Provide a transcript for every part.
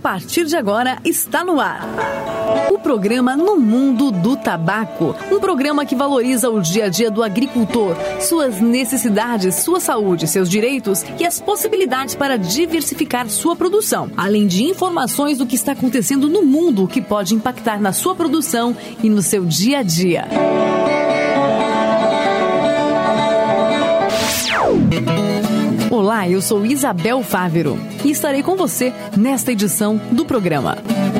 partir de agora está no ar o programa No Mundo do Tabaco, um programa que valoriza o dia a dia do agricultor, suas necessidades, sua saúde, seus direitos e as possibilidades para diversificar sua produção, além de informações do que está acontecendo no mundo que pode impactar na sua produção e no seu dia a dia. Olá, eu sou Isabel Fávero e estarei com você nesta edição do programa.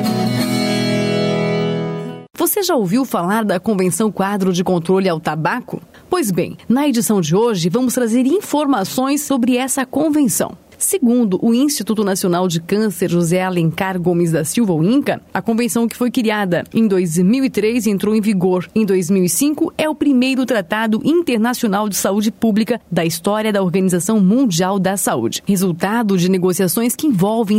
Você já ouviu falar da Convenção Quadro de Controle ao Tabaco? Pois bem, na edição de hoje vamos trazer informações sobre essa convenção. Segundo o Instituto Nacional de Câncer José Alencar Gomes da Silva, o INCA, a convenção que foi criada em 2003 e entrou em vigor em 2005 é o primeiro tratado internacional de saúde pública da história da Organização Mundial da Saúde, resultado de negociações que envolvem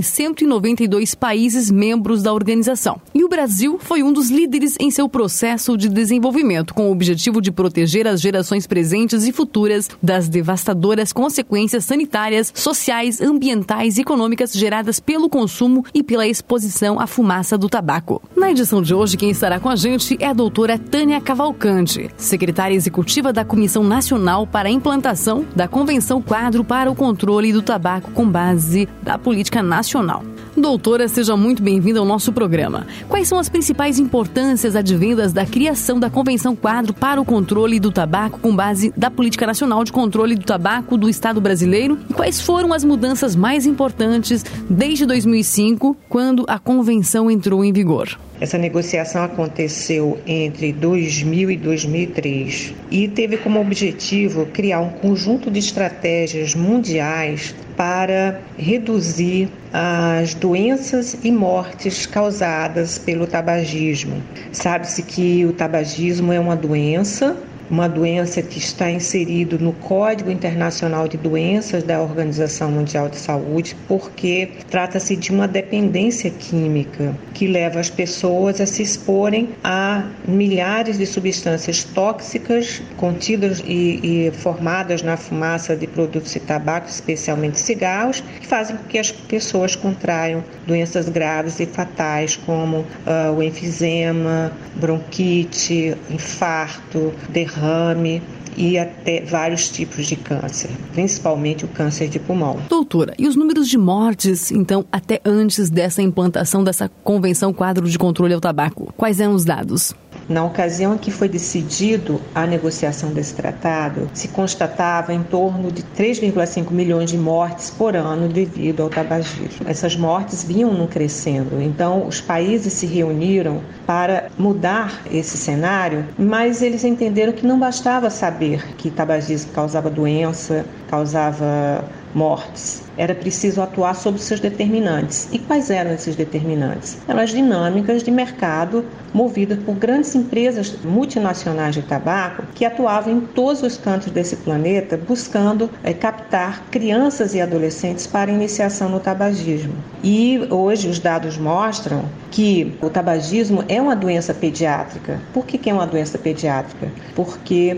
192 países membros da organização. E o Brasil foi um dos líderes em seu processo de desenvolvimento, com o objetivo de proteger as gerações presentes e futuras das devastadoras consequências sanitárias, sociais, ambientais e econômicas geradas pelo consumo e pela exposição à fumaça do tabaco. Na edição de hoje, quem estará com a gente é a doutora Tânia Cavalcante, secretária executiva da Comissão Nacional para a Implantação da Convenção Quadro para o Controle do Tabaco com base da Política Nacional. Doutora, seja muito bem-vinda ao nosso programa. Quais são as principais importâncias advindas da criação da Convenção Quadro para o Controle do Tabaco com base da Política Nacional de Controle do Tabaco do Estado brasileiro? E quais foram as mudanças mais importantes desde 2005, quando a convenção entrou em vigor? Essa negociação aconteceu entre 2000 e 2003 e teve como objetivo criar um conjunto de estratégias mundiais para reduzir as doenças e mortes causadas pelo tabagismo. Sabe-se que o tabagismo é uma doença que está inserido no Código Internacional de Doenças da Organização Mundial de Saúde, porque trata-se de uma dependência química que leva as pessoas a se exporem a milhares de substâncias tóxicas contidas e formadas na fumaça de produtos de tabaco, especialmente cigarros, que fazem com que as pessoas contraiam doenças graves e fatais como o enfisema, bronquite, infarto, derrame e até vários tipos de câncer, principalmente o câncer de pulmão. Doutora, e os números de mortes, então, até antes dessa implantação dessa Convenção Quadro de Controle ao Tabaco, quais eram os dados? Na ocasião em que foi decidido a negociação desse tratado, se constatava em torno de 3,5 milhões de mortes por ano devido ao tabagismo. Essas mortes vinham crescendo, então os países se reuniram para mudar esse cenário, mas eles entenderam que não bastava saber que tabagismo causava doença, causava mortes. Era preciso atuar sobre seus determinantes. E quais eram esses determinantes? Eram as dinâmicas de mercado movidas por grandes empresas multinacionais de tabaco que atuavam em todos os cantos desse planeta buscando captar crianças e adolescentes para iniciação no tabagismo. E hoje os dados mostram que o tabagismo é uma doença pediátrica. Por que é uma doença pediátrica? Porque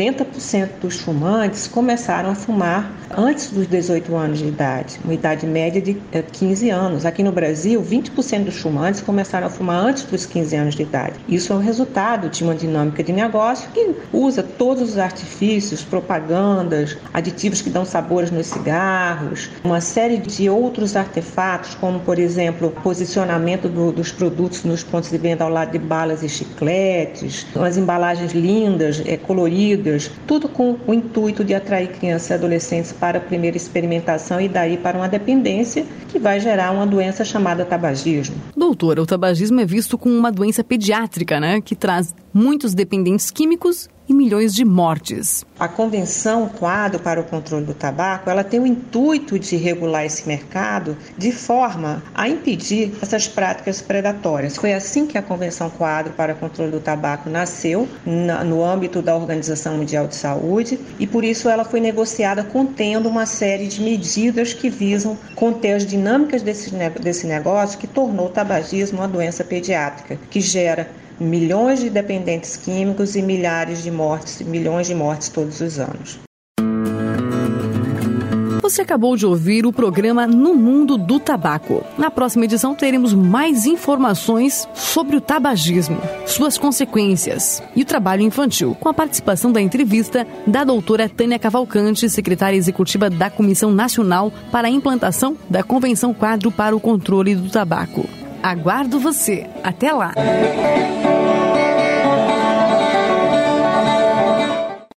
90% dos fumantes começaram a fumar antes dos 18 anos de idade, uma idade média de 15 anos. Aqui no Brasil, 20% dos fumantes começaram a fumar antes dos 15 anos de idade. Isso é o resultado de uma dinâmica de negócio que usa todos os artifícios, propagandas, aditivos que dão sabores nos cigarros, uma série de outros artefatos, como, por exemplo, posicionamento dos produtos nos pontos de venda ao lado de balas e chicletes, umas embalagens lindas, coloridas, tudo com o intuito de atrair crianças e adolescentes para a primeira experimentação e daí para uma dependência que vai gerar uma doença chamada tabagismo. Doutora, o tabagismo é visto como uma doença pediátrica, né, que traz muitos dependentes químicos e milhões de mortes. A Convenção Quadro para o Controle do Tabaco, ela tem o intuito de regular esse mercado de forma a impedir essas práticas predatórias. Foi assim que a Convenção Quadro para o Controle do Tabaco nasceu no âmbito da Organização Mundial de Saúde e por isso ela foi negociada contendo uma série de medidas que visam conter as dinâmicas desse negócio que tornou o tabagismo uma doença pediátrica, que gera milhões de dependentes químicos e milhões de mortes todos os anos. Você acabou de ouvir o programa No Mundo do Tabaco. Na próxima edição teremos mais informações sobre o tabagismo, suas consequências e o trabalho infantil, com a participação da entrevista da doutora Tânia Cavalcante, secretária executiva da Comissão Nacional para a Implantação da Convenção Quadro para o Controle do Tabaco. Aguardo você. Até lá!